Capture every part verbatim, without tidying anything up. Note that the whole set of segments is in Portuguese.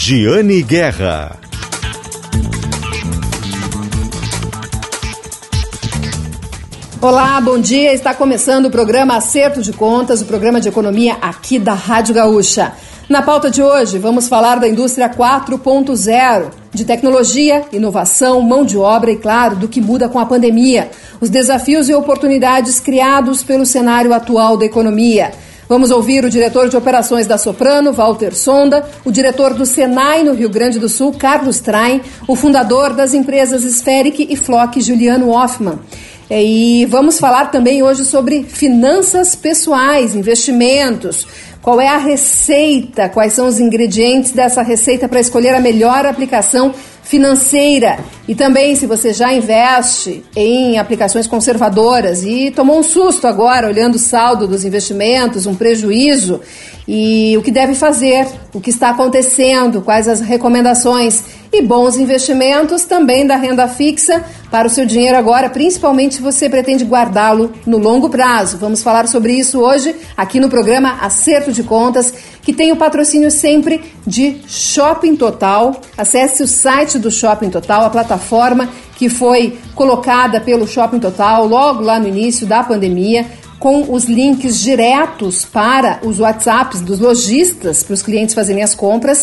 Giane Guerra. Olá, bom dia. Está começando o programa Acerto de Contas, o programa de economia aqui da Rádio Gaúcha. Na pauta de hoje, vamos falar da indústria quatro ponto zero, de tecnologia, inovação, mão de obra e, claro, do que muda com a pandemia, os desafios e oportunidades criados pelo cenário atual da economia. Vamos ouvir o diretor de operações da Soprano, Walter Sonda, o diretor do Senai no Rio Grande do Sul, Carlos Traem, o fundador das empresas Spheric e Flock, Juliano Hoffmann. E vamos falar também hoje sobre finanças pessoais, investimentos, qual é a receita, quais são os ingredientes dessa receita para escolher a melhor aplicação financeira. E também, se você já investe em aplicações conservadoras e tomou um susto agora olhando o saldo dos investimentos, um prejuízo, e o que deve fazer, o que está acontecendo, quais as recomendações e bons investimentos também da renda fixa para o seu dinheiro agora, principalmente se você pretende guardá-lo no longo prazo. Vamos falar sobre isso hoje aqui no programa Acerto de Contas, que tem o patrocínio sempre de Shopping Total. Acesse o site do Shopping Total, a plataforma que foi colocada pelo Shopping Total logo lá no início da pandemia, com os links diretos para os WhatsApps dos lojistas, para os clientes fazerem as compras.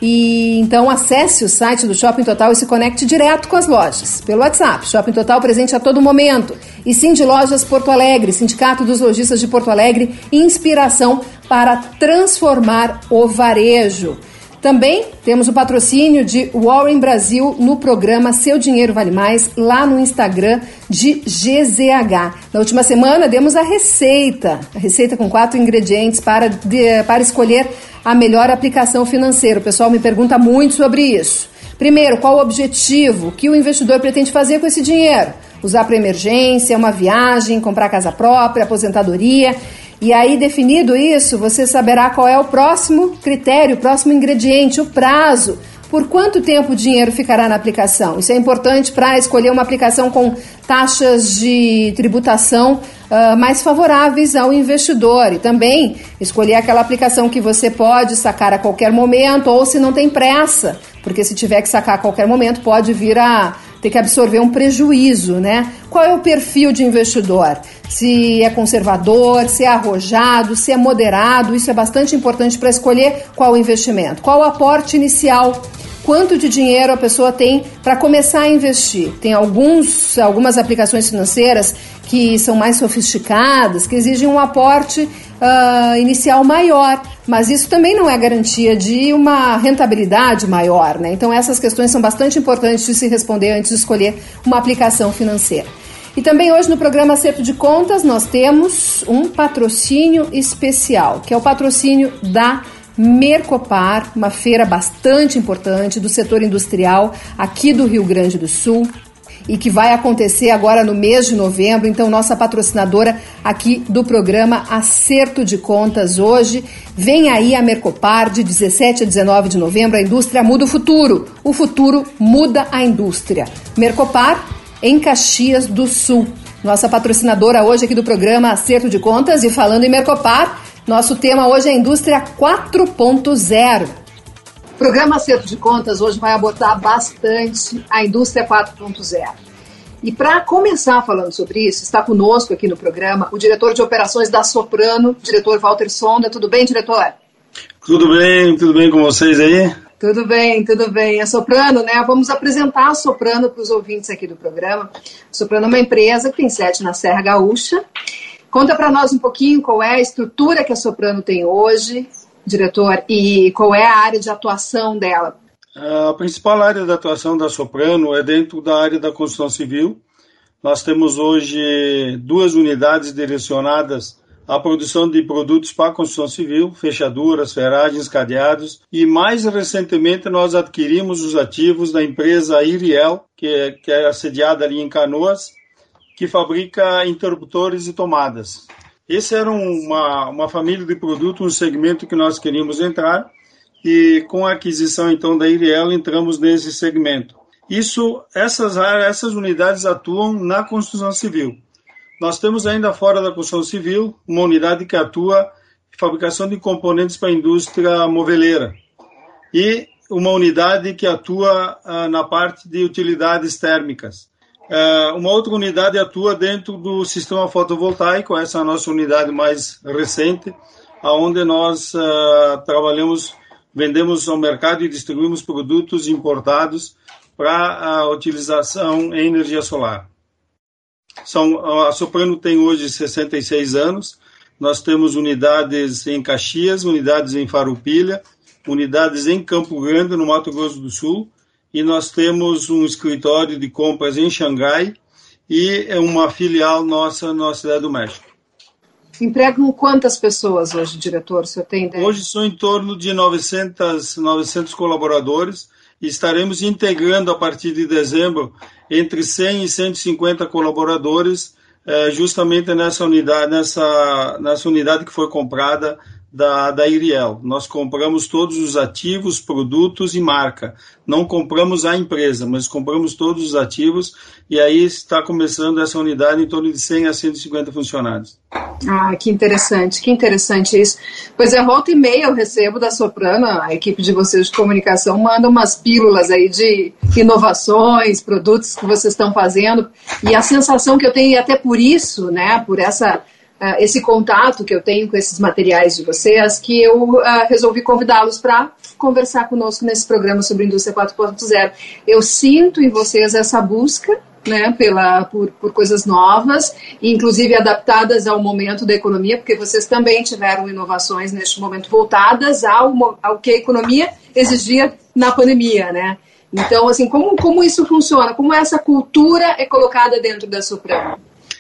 E então acesse o site do Shopping Total e se conecte direto com as lojas, pelo WhatsApp. Shopping Total presente a todo momento. E Cindy Lojas Porto Alegre, Sindicato dos Lojistas de Porto Alegre, inspiração para transformar o varejo. Também temos o patrocínio de Warren Brasil no programa Seu Dinheiro Vale Mais, lá no Instagram de G Z H. Na última semana demos a receita, a receita com quatro ingredientes para, de, para escolher a melhor aplicação financeira. O pessoal me pergunta muito sobre isso. Primeiro, qual o objetivo que o investidor pretende fazer com esse dinheiro? Usar para emergência, uma viagem, comprar casa própria, aposentadoria. E aí, definido isso, você saberá qual é o próximo critério, o próximo ingrediente, o prazo. Por quanto tempo o dinheiro ficará na aplicação? Isso é importante para escolher uma aplicação com taxas de tributação uh, mais favoráveis ao investidor. E também escolher aquela aplicação que você pode sacar a qualquer momento ou se não tem pressa, porque se tiver que sacar a qualquer momento pode vir a ter que absorver um prejuízo, né? Qual é o perfil de investidor? Se é conservador, se é arrojado, se é moderado, isso é bastante importante para escolher qual o investimento. Qual o aporte inicial? Quanto de dinheiro a pessoa tem para começar a investir? Tem alguns, algumas aplicações financeiras que são mais sofisticadas, que exigem um aporte uh, inicial maior, mas isso também não é garantia de uma rentabilidade maior, né? Então essas questões são bastante importantes de se responder antes de escolher uma aplicação financeira. E também hoje no programa Acerto de Contas nós temos um patrocínio especial, que é o patrocínio da Mercopar, uma feira bastante importante do setor industrial aqui do Rio Grande do Sul e que vai acontecer agora no mês de novembro. Então, nossa patrocinadora aqui do programa Acerto de Contas hoje. Vem aí a Mercopar de dezessete a dezenove de novembro. A indústria muda o futuro. O futuro muda a indústria. Mercopar em Caxias do Sul. Nossa patrocinadora hoje aqui do programa Acerto de Contas. E falando em Mercopar, nosso tema hoje é a indústria quatro ponto zero. O programa Acerto de Contas hoje vai abordar bastante a indústria quatro ponto zero. E para começar falando sobre isso, está conosco aqui no programa o diretor de operações da Soprano, diretor Walter Sonda. Tudo bem, diretor? Tudo bem, tudo bem com vocês aí? Tudo bem, tudo bem. A Soprano, né? Vamos apresentar a Soprano para os ouvintes aqui do programa. A Soprano é uma empresa que tem sede na Serra Gaúcha. Conta para nós um pouquinho qual é a estrutura que a Soprano tem hoje, diretor, e qual é a área de atuação dela. A principal área de atuação da Soprano é dentro da área da construção civil. Nós temos hoje duas unidades direcionadas à produção de produtos para a construção civil, fechaduras, ferragens, cadeados, e mais recentemente nós adquirimos os ativos da empresa Iriel, que é, que é sediada ali em Canoas, que fabrica interruptores e tomadas. Esse era uma, uma família de produtos, um segmento que nós queríamos entrar, e com a aquisição então da Iriel entramos nesse segmento. Isso, essas, essas unidades atuam na construção civil. Nós temos ainda fora da construção civil uma unidade que atua em fabricação de componentes para a indústria moveleira. E uma unidade que atua uh, na parte de utilidades térmicas. Uh, uma outra unidade atua dentro do sistema fotovoltaico, essa é a nossa unidade mais recente, onde nós uh, trabalhamos, vendemos ao mercado e distribuímos produtos importados para a utilização em energia solar. São, a Soprano tem hoje sessenta e seis anos, nós temos unidades em Caxias, unidades em Farroupilha, unidades em Campo Grande, no Mato Grosso do Sul, e nós temos um escritório de compras em Xangai e uma filial nossa na Cidade do México. Empregam quantas pessoas hoje, diretor? O senhor tem ideia? Hoje são em torno de novecentos, novecentos colaboradores e estaremos integrando a partir de dezembro entre cem e cento e cinquenta colaboradores eh, justamente nessa unidade, nessa, nessa unidade que foi comprada Da, da Iriel. Nós compramos todos os ativos, produtos e marca. Não compramos a empresa, mas compramos todos os ativos e aí está começando essa unidade em torno de cem a cento e cinquenta funcionários. Ah, que interessante, que interessante isso. Pois é, volta e meia eu recebo da Soprano, a equipe de vocês de comunicação manda umas pílulas aí de inovações, produtos que vocês estão fazendo e a sensação que eu tenho, e até por isso, né, por essa Uh, esse contato que eu tenho com esses materiais de vocês, que eu uh, resolvi convidá-los para conversar conosco nesse programa sobre Indústria quatro ponto zero. Eu sinto em vocês essa busca, né, pela, por, por coisas novas, inclusive adaptadas ao momento da economia, porque vocês também tiveram inovações neste momento voltadas ao, ao que a economia exigia na pandemia, né? Então, assim, como, como isso funciona? Como essa cultura é colocada dentro da Soprano?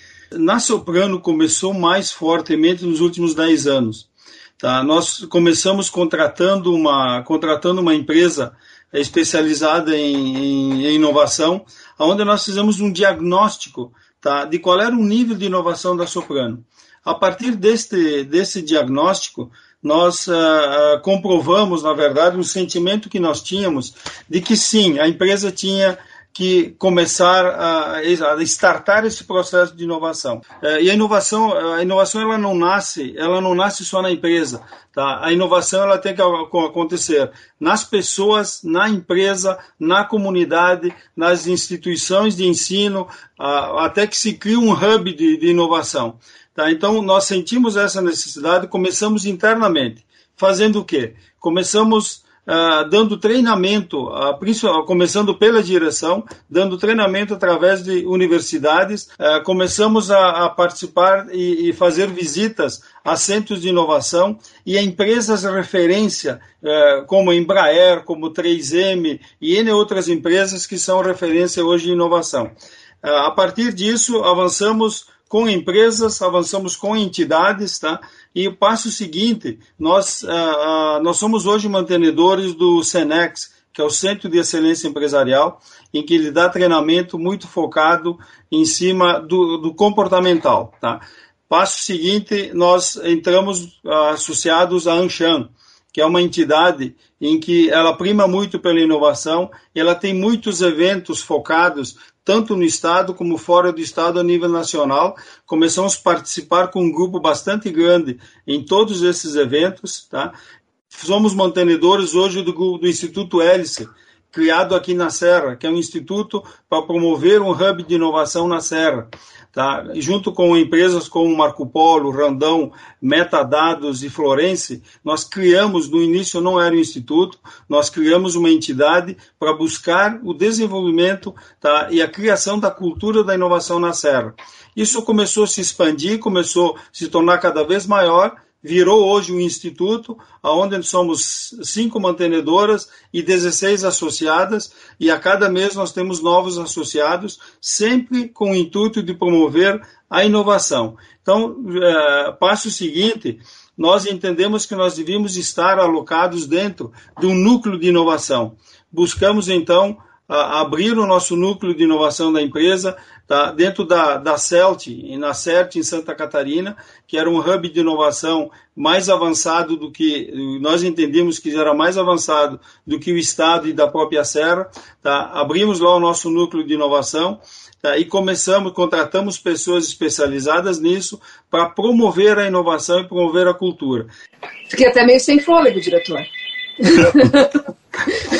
Na Soprano começou mais fortemente nos últimos dez anos. Tá? Nós começamos contratando uma, contratando uma empresa especializada em, em, em inovação, onde nós fizemos um diagnóstico, tá, de qual era o nível de inovação da Soprano. A partir deste, desse diagnóstico, nós uh, comprovamos, na verdade, um sentimento que nós tínhamos de que sim, a empresa tinha que começar a, a startar esse processo de inovação. É, e a inovação, a inovação ela não nasce, ela não nasce só na empresa, tá? A inovação ela tem que acontecer nas pessoas, na empresa, na comunidade, nas instituições de ensino, a, até que se crie um hub de, de inovação. Tá? Então nós sentimos essa necessidade, começamos internamente, fazendo o quê? Começamos Uh, dando treinamento, uh, começando pela direção, dando treinamento através de universidades, uh, começamos a, a participar e, e fazer visitas a centros de inovação e a empresas de referência, uh, como a Embraer, como três M e N outras empresas que são referência hoje em inovação. Uh, a partir disso, avançamos com empresas, avançamos com entidades, tá? E o passo seguinte, nós, uh, uh, nós somos hoje mantenedores do Senex, que é o Centro de Excelência Empresarial, em que ele dá treinamento muito focado em cima do, do comportamental, tá? Passo seguinte, nós entramos uh, associados à Anshan, que é uma entidade em que ela prima muito pela inovação, e ela tem muitos eventos focados tanto no Estado como fora do Estado a nível nacional. Começamos a participar com um grupo bastante grande em todos esses eventos. Tá? Somos mantenedores hoje do, do Instituto Hélice, criado aqui na Serra, que é um instituto para promover um hub de inovação na Serra. Tá? Junto com empresas como Marco Polo, Randão, Metadados e Florence, nós criamos, no início não era um instituto, nós criamos uma entidade para buscar o desenvolvimento, tá, e a criação da cultura da inovação na Serra. Isso começou a se expandir, começou a se tornar cada vez maior, virou hoje um instituto, onde somos cinco mantenedoras e dezesseis associadas, e a cada mês nós temos novos associados, sempre com o intuito de promover a inovação. Então, é, passo seguinte, nós entendemos que nós devíamos estar alocados dentro de um núcleo de inovação. Buscamos, então, a abrir o nosso núcleo de inovação da empresa, tá, dentro da, da CELT, na CERT, em Santa Catarina, que era um hub de inovação mais avançado do que, nós entendíamos que era mais avançado do que o Estado e da própria Serra. Tá? Abrimos lá o nosso núcleo de inovação, tá, e começamos, contratamos pessoas especializadas nisso para promover a inovação e promover a cultura. Fiquei até meio sem fôlego, diretor.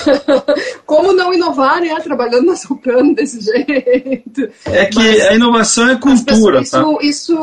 Como não inovar, né? Trabalhando na Soprano desse jeito. É que mas, a inovação é cultura. Pessoas, isso, tá? isso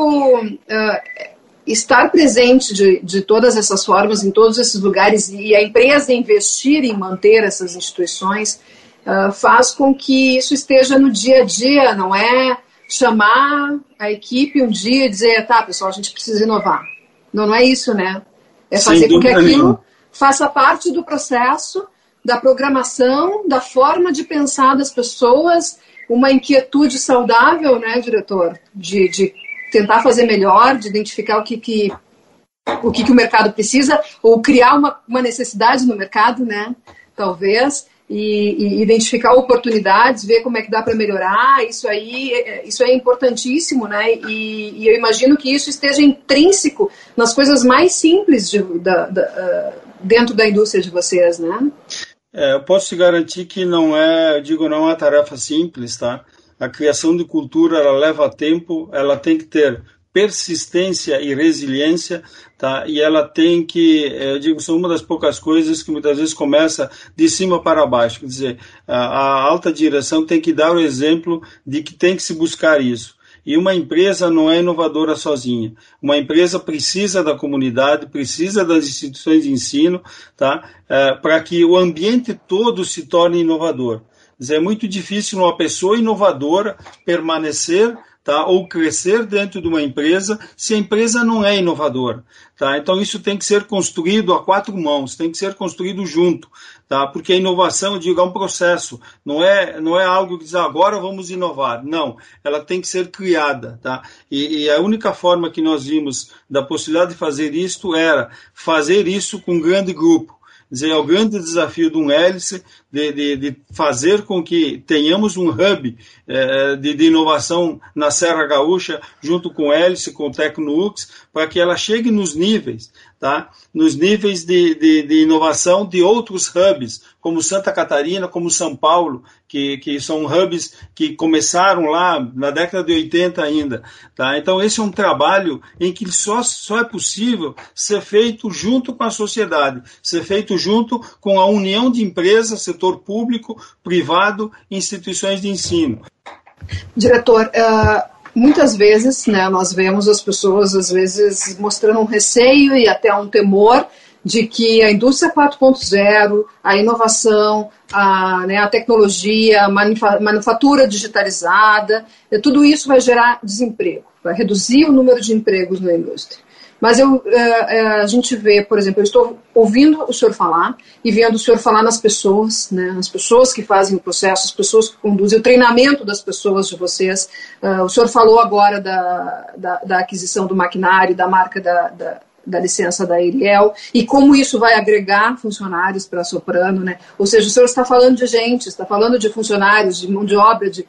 uh, estar presente de, de todas essas formas, em todos esses lugares, e a empresa investir em manter essas instituições, uh, faz com que isso esteja no dia a dia, não é chamar a equipe um dia e dizer, tá, pessoal, a gente precisa inovar. Não, não é isso, né? É fazer com que aquilo faça parte do processo, da programação, da forma de pensar das pessoas, uma inquietude saudável, né, diretor? De, de tentar fazer melhor, de identificar o que, que, o, que, que o mercado precisa, ou criar uma, uma necessidade no mercado, né? Talvez, e, e identificar oportunidades, ver como é que dá para melhorar, isso aí, isso é importantíssimo, né? E, e eu imagino que isso esteja intrínseco nas coisas mais simples de, da, da, dentro da indústria de vocês, né? É, eu posso te garantir que não é, eu digo, não é uma tarefa simples, tá? A criação de cultura, ela leva tempo, ela tem que ter persistência e resiliência, tá? E ela tem que, eu digo, são uma das poucas coisas que muitas vezes começa de cima para baixo, quer dizer, a, a alta direção tem que dar o exemplo de que tem que se buscar isso. E uma empresa não é inovadora sozinha. Uma empresa precisa da comunidade, precisa das instituições de ensino, tá? É, para que o ambiente todo se torne inovador. Quer dizer, é muito difícil uma pessoa inovadora permanecer, tá, ou crescer dentro de uma empresa se a empresa não é inovadora. Tá? Então isso tem que ser construído a quatro mãos, tem que ser construído junto, tá? Porque a inovação, eu digo, é um processo, não é, não é algo que diz agora vamos inovar, não, ela tem que ser criada. Tá? E, e a única forma que nós vimos da possibilidade de fazer isto era fazer isso com um grande grupo. Quer dizer, é o grande desafio de um hélice de, de, de fazer com que tenhamos um hub é, de, de inovação na Serra Gaúcha, junto com o hélice, com o Tecnux, para que ela chegue nos níveis, tá? Nos níveis de, de, de inovação de outros hubs, como Santa Catarina, como São Paulo, que, que são hubs que começaram lá na década de oitenta ainda. Tá? Então, esse é um trabalho em que só, só é possível ser feito junto com a sociedade, ser feito junto com a união de empresas, setor público, privado e instituições de ensino. Diretor, uh, muitas vezes, né, nós vemos as pessoas, às vezes, mostrando um receio e até um temor de que a indústria quatro ponto zero, a inovação, a, né, a tecnologia, a manufa- manufatura digitalizada, tudo isso vai gerar desemprego, vai reduzir o número de empregos na indústria. Mas eu, é, a gente vê, por exemplo, eu estou ouvindo o senhor falar e vendo o senhor falar nas pessoas, né, nas pessoas que fazem o processo, as pessoas que conduzem, o treinamento das pessoas de vocês. Uh, o senhor falou agora da, da, da aquisição do maquinário, da marca da, da, da licença da Ariel, e como isso vai agregar funcionários para a Soprano, né? Ou seja, o senhor está falando de gente, está falando de funcionários, de mão de obra, de,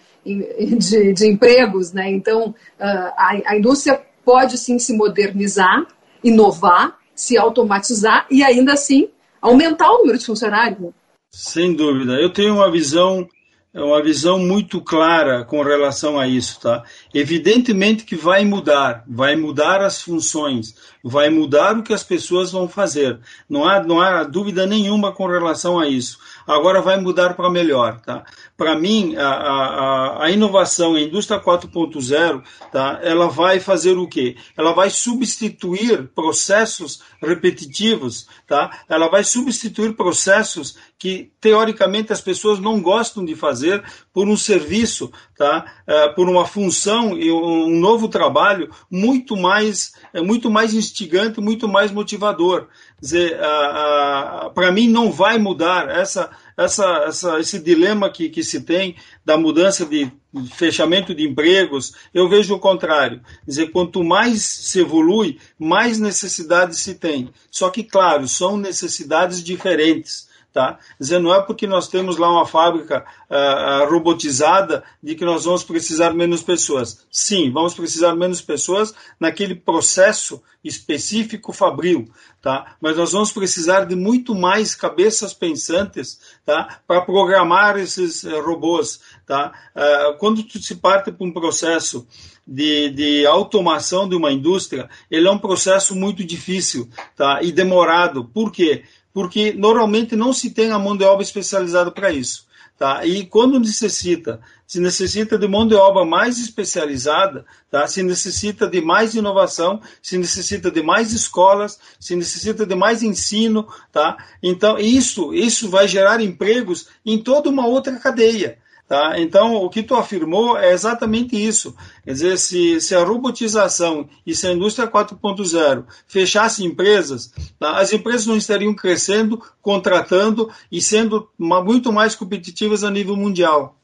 de, de empregos, né? Então, uh, a, a indústria pode sim se modernizar, inovar, se automatizar e ainda assim aumentar o número de funcionários. Sem dúvida. Eu tenho uma visão, uma visão muito clara com relação a isso. Tá? Evidentemente que vai mudar, vai mudar as funções, vai mudar o que as pessoas vão fazer. Não há, não há dúvida nenhuma com relação a isso. Agora vai mudar para melhor. Tá? Para mim, a, a, a inovação, a indústria quatro ponto zero, tá? Ela vai fazer o quê? Ela vai substituir processos repetitivos, tá? Ela vai substituir processos que, teoricamente, as pessoas não gostam de fazer por um serviço, tá? É, por uma função e um novo trabalho muito mais, é, muito mais instigante, muito mais motivador. Quer dizer, para mim não vai mudar essa, essa, essa, esse dilema que, que se tem da mudança de fechamento de empregos. Eu vejo o contrário. Quer dizer, quanto mais se evolui, mais necessidades se tem. Só que, claro, são necessidades diferentes. Tá? Quer dizer, não é porque nós temos lá uma fábrica uh, robotizada de que nós vamos precisar menos pessoas. Sim, vamos precisar menos pessoas naquele processo específico fabril, tá? Mas nós vamos precisar de muito mais cabeças pensantes, tá? Para programar esses uh, robôs. Tá? Uh, quando tu se parte para um processo de, de automação de uma indústria, ele é um processo muito difícil, tá? E demorado. Por quê? porque normalmente não se tem a mão de obra especializada para isso. Tá? E quando necessita, se necessita de mão de obra mais especializada, tá? Se necessita de mais inovação, se necessita de mais escolas, se necessita de mais ensino, tá? Então isso, isso vai gerar empregos em toda uma outra cadeia. Tá? Então, o que tu afirmou é exatamente isso. Quer dizer, se, se a robotização e se a indústria quatro ponto zero fechasse empresas, tá? As empresas não estariam crescendo, contratando e sendo uma, muito mais competitivas a nível mundial.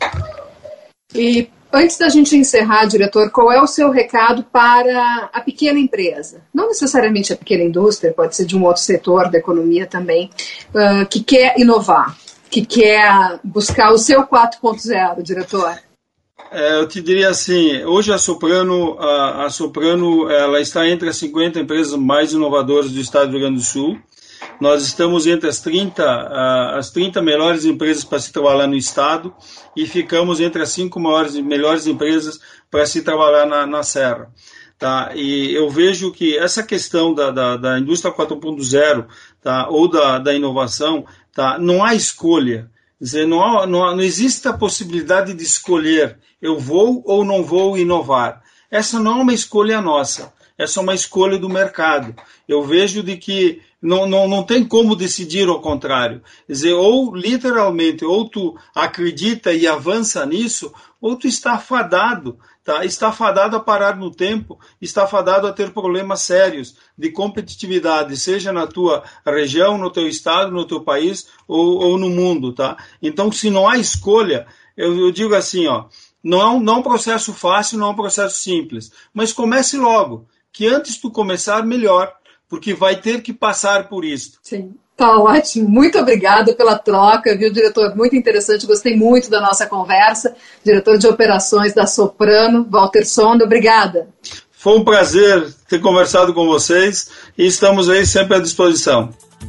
E antes da gente encerrar, diretor, qual é o seu recado para a pequena empresa? Não necessariamente a pequena indústria, pode ser de um outro setor da economia também, uh, que quer inovar, que quer buscar o seu quatro ponto zero, diretor? É, eu te diria assim, hoje a Soprano, a, a Soprano ela está entre as cinquenta empresas mais inovadoras do estado do Rio Grande do Sul. Nós estamos entre as trinta, uh, as trinta melhores empresas para se trabalhar no estado e ficamos entre as cinco maiores, melhores empresas para se trabalhar na, na Serra. Tá? E eu vejo que essa questão da, da, da indústria quatro ponto zero, tá? Ou da, da inovação, tá? Não há escolha. Quer dizer, não, há, não, há, não existe a possibilidade de escolher eu vou ou não vou inovar. Essa não é uma escolha nossa, essa é uma escolha do mercado. Eu vejo de que não, não, não tem como decidir ao contrário. Quer dizer, ou literalmente, ou tu acredita e avança nisso, ou tu está fadado, tá? Está fadado a parar no tempo, está fadado a ter problemas sérios de competitividade, seja na tua região, no teu estado, no teu país ou, ou no mundo, tá? Então, se não há escolha, eu, eu digo assim, ó, não é, um, não é um processo fácil, não é um processo simples, mas comece logo, que antes tu começar, melhor, porque vai ter que passar por isso. Sim. Tá ótimo, muito obrigada pela troca, viu, diretor? Muito interessante, gostei muito da nossa conversa. Diretor de operações da Soprano, Walter Sonda, obrigada. Foi um prazer ter conversado com vocês e estamos aí sempre à disposição.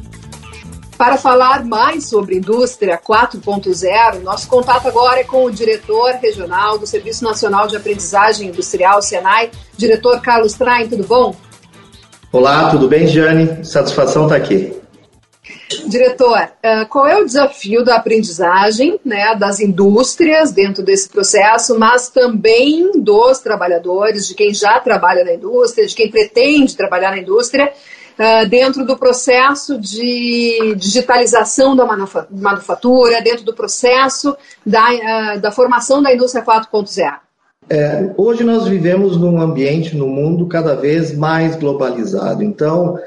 Para falar mais sobre indústria quatro ponto zero, nosso contato agora é com o diretor regional do Serviço Nacional de Aprendizagem Industrial, Senai, diretor Carlos Traem, tudo bom? Olá, tudo bem, Jane? Satisfação estar aqui. Diretor, qual é o desafio da aprendizagem, né, das indústrias dentro desse processo, mas também dos trabalhadores, de quem já trabalha na indústria, de quem pretende trabalhar na indústria, dentro do processo de digitalização da manufatura, dentro do processo da, da formação da indústria quatro ponto zero? É, hoje nós vivemos num ambiente, no mundo, cada vez mais globalizado. Então,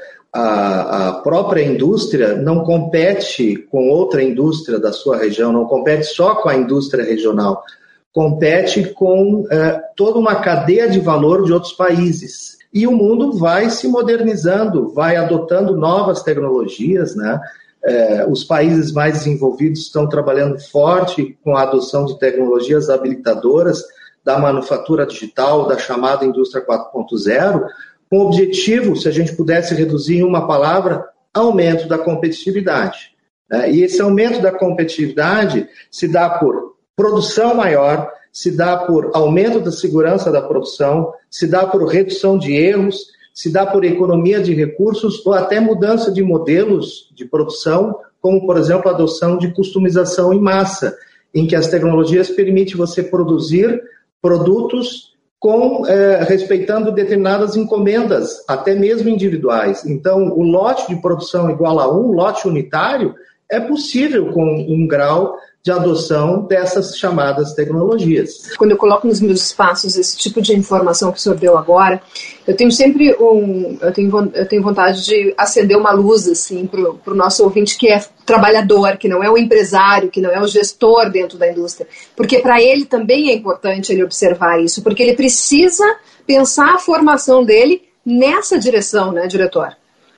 A, a própria indústria não compete com outra indústria da sua região, não compete só com a indústria regional, compete com é, toda uma cadeia de valor de outros países. E o mundo vai se modernizando, vai adotando novas tecnologias, né? É, os países mais desenvolvidos estão trabalhando forte com a adoção de tecnologias habilitadoras da manufatura digital, da chamada indústria quatro ponto zero, com o objetivo, se a gente pudesse reduzir em uma palavra, aumento da competitividade. E esse aumento da competitividade se dá por produção maior, se dá por aumento da segurança da produção, se dá por redução de erros, se dá por economia de recursos ou até mudança de modelos de produção, como, por exemplo, a adoção de customização em massa, em que as tecnologias permitem você produzir produtos com, é, respeitando determinadas encomendas, até mesmo individuais. Então, o lote de produção igual a um, lote unitário, é possível com um grau de adoção dessas chamadas tecnologias. Quando eu coloco nos meus espaços esse tipo de informação que o senhor deu agora, eu tenho sempre um, eu tenho, eu tenho vontade de acender uma luz assim, para o nosso ouvinte que é trabalhador, que não é o empresário, que não é o gestor dentro da indústria. Porque para ele também é importante ele observar isso, porque ele precisa pensar a formação dele nessa direção, né, diretor?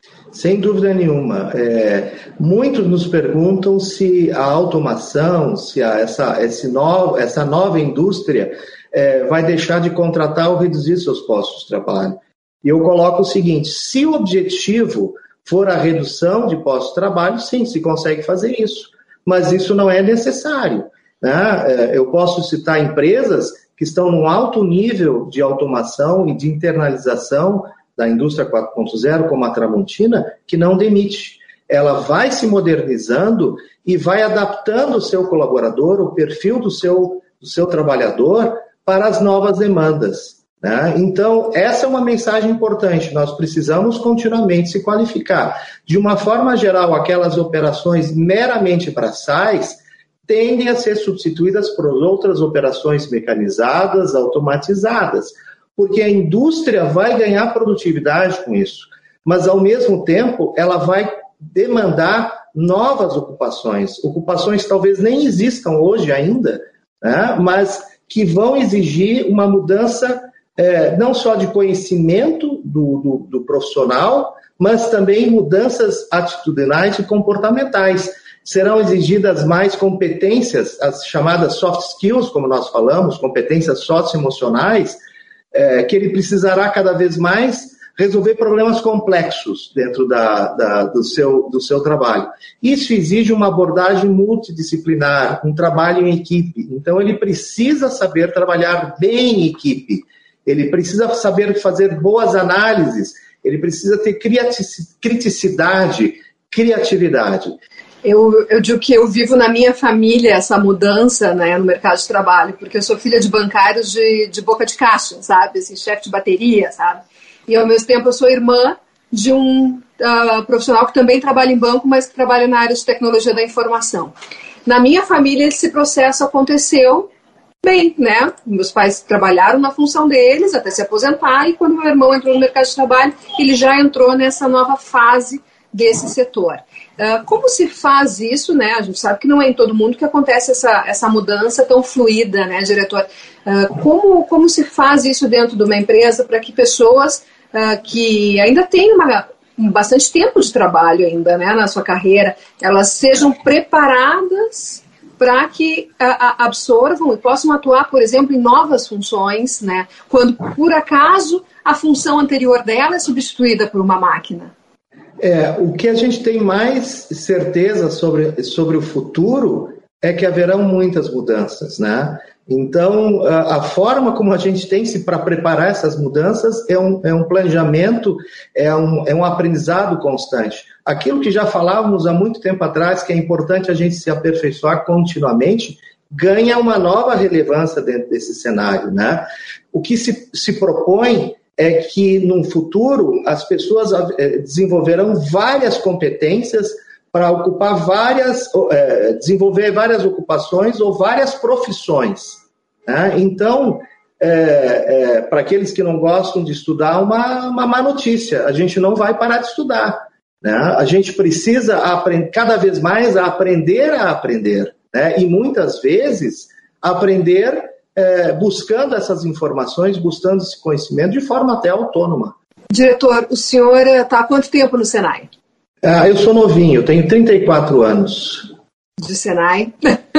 Sem dúvida nenhuma. É, muitos nos perguntam se a automação, se a, essa, esse novo, essa nova indústria é, vai deixar de contratar ou reduzir seus postos de trabalho. E eu coloco o seguinte, se o objetivo for a redução de postos de trabalho, sim, se consegue fazer isso. Mas isso não é necessário, né? Eu posso citar empresas que estão num alto nível de automação e de internalização da indústria quatro ponto zero, como a Tramontina, que não demite. ela vai se modernizando e vai adaptando o seu colaborador, o perfil do seu, do seu trabalhador para as novas demandas, né? Então, essa é uma mensagem importante, nós precisamos continuamente se qualificar. De uma forma geral, aquelas operações meramente braçais tendem a ser substituídas por outras operações mecanizadas, automatizadas, porque a indústria vai ganhar produtividade com isso, mas, ao mesmo tempo, ela vai demandar novas ocupações, ocupações que talvez nem existam hoje ainda, né? Mas que vão exigir uma mudança É, não só de conhecimento do, do, do profissional, mas também mudanças atitudinais e comportamentais. Serão exigidas mais competências, as chamadas soft skills, como nós falamos, competências socioemocionais, é, que ele precisará cada vez mais resolver problemas complexos dentro da, da, do, seu, do seu trabalho. Isso exige uma abordagem multidisciplinar, um trabalho em equipe. Então, ele precisa saber trabalhar bem em equipe. Ele precisa saber fazer boas análises, ele precisa ter criticidade, criatividade. Eu, eu digo que eu vivo na minha família essa mudança, né, no mercado de trabalho, porque eu sou filha de bancários de, de boca de caixa, sabe, assim, chefe de bateria, sabe, e ao mesmo tempo eu sou irmã de um uh, profissional que também trabalha em banco, mas que trabalha na área de tecnologia da informação. Na minha família esse processo aconteceu bem, né? Meus pais trabalharam na função deles até se aposentar, e quando meu irmão entrou no mercado de trabalho, ele já entrou nessa nova fase desse setor. Uh, como se faz isso, né? A gente sabe que não é em todo mundo que acontece essa, essa mudança tão fluida, né, diretor? Uh, como, como se faz isso dentro de uma empresa para que pessoas uh, que ainda têm uma, bastante tempo de trabalho ainda, né, na sua carreira, elas sejam preparadas para que a, a absorvam e possam atuar, por exemplo, em novas funções, né, quando, por acaso, a função anterior dela é substituída por uma máquina? É, o que a gente tem mais certeza sobre, sobre o futuro é que haverão muitas mudanças, né? Então, a, a forma como a gente tem se para preparar essas mudanças é um, é um planejamento, é um, é um aprendizado constante. Aquilo que já falávamos há muito tempo atrás, que é importante a gente se aperfeiçoar continuamente, ganha uma nova relevância dentro desse cenário, né? O que se, se propõe é que, no futuro, as pessoas desenvolverão várias competências para ocupar várias, é, desenvolver várias ocupações ou várias profissões, né? Então, é, é, para aqueles que não gostam de estudar, uma, uma má notícia, a gente não vai parar de estudar, né? A gente precisa aprender, cada vez mais a aprender a aprender, né? E muitas vezes aprender é, buscando essas informações, buscando esse conhecimento de forma até autônoma. Diretor, o senhor está há quanto tempo no Senai? Ah, eu sou novinho, tenho trinta e quatro anos. De Senai?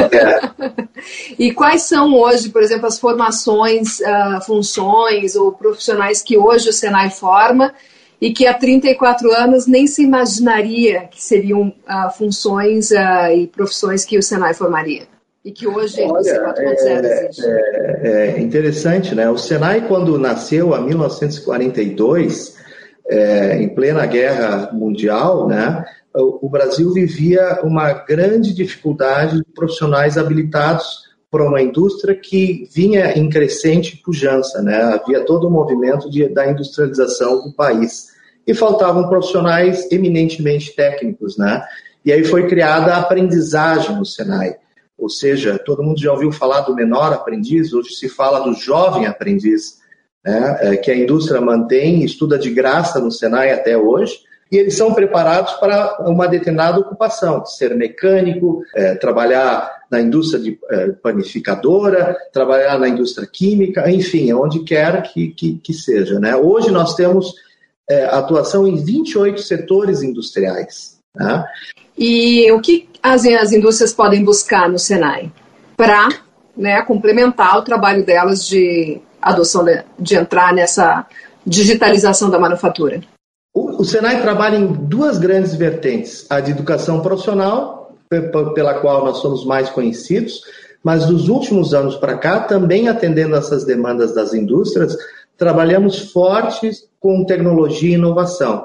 É. E quais são hoje, por exemplo, as formações, uh, funções ou profissionais que hoje o Senai forma e que há trinta e quatro anos nem se imaginaria que seriam uh, funções uh, e profissões que o Senai formaria? E que hoje a indústria quatro ponto zero existe. É, é interessante, né? O Senai, quando nasceu, em mil novecentos e quarenta e dois, é, em plena guerra mundial, né, o, o Brasil vivia uma grande dificuldade de profissionais habilitados para uma indústria que vinha em crescente pujança, né? Havia todo um movimento de, da industrialização do país. E faltavam profissionais eminentemente técnicos, né? E aí foi criada a aprendizagem no Senai. Ou seja, todo mundo já ouviu falar do menor aprendiz, hoje se fala do jovem aprendiz, né, é, que a indústria mantém e estuda de graça no Senai até hoje, e eles são preparados para uma determinada ocupação, ser mecânico, é, trabalhar na indústria de é, panificadora, trabalhar na indústria química, enfim, onde quer que, que, que seja, né? Hoje nós temos é, atuação em vinte e oito setores industriais, né? E o que as, as indústrias podem buscar no Senai para, né, complementar o trabalho delas de adoção, de, de entrar nessa digitalização da manufatura? O, o Senai trabalha em duas grandes vertentes, a de educação profissional, pela qual nós somos mais conhecidos, mas dos últimos anos para cá, também atendendo essas demandas das indústrias, trabalhamos fortes com tecnologia e inovação.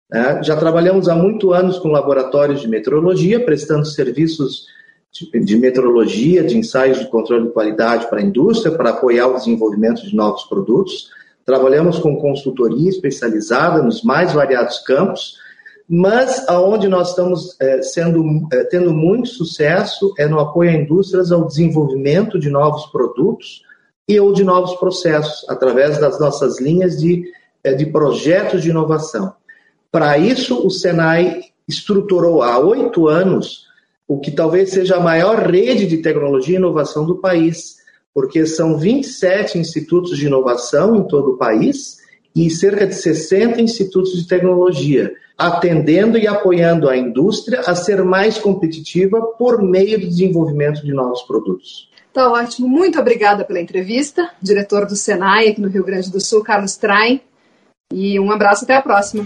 Né? Já trabalhamos há muitos anos com laboratórios de metrologia, prestando serviços de, de metrologia, de ensaios de controle de qualidade para a indústria, para apoiar o desenvolvimento de novos produtos. Trabalhamos com consultoria especializada nos mais variados campos, mas aonde nós estamos é, sendo, é, tendo muito sucesso é no apoio a indústrias ao desenvolvimento de novos produtos e ou de novos processos, através das nossas linhas de, é, de projetos de inovação. Para isso, o Senai estruturou há oito anos o que talvez seja a maior rede de tecnologia e inovação do país, porque são vinte e sete institutos de inovação em todo o país e cerca de sessenta institutos de tecnologia, atendendo e apoiando a indústria a ser mais competitiva por meio do desenvolvimento de novos produtos. Tá ótimo. Muito obrigada pela entrevista. Diretor do Senai aqui no Rio Grande do Sul, Carlos Traem. E um abraço, até a próxima.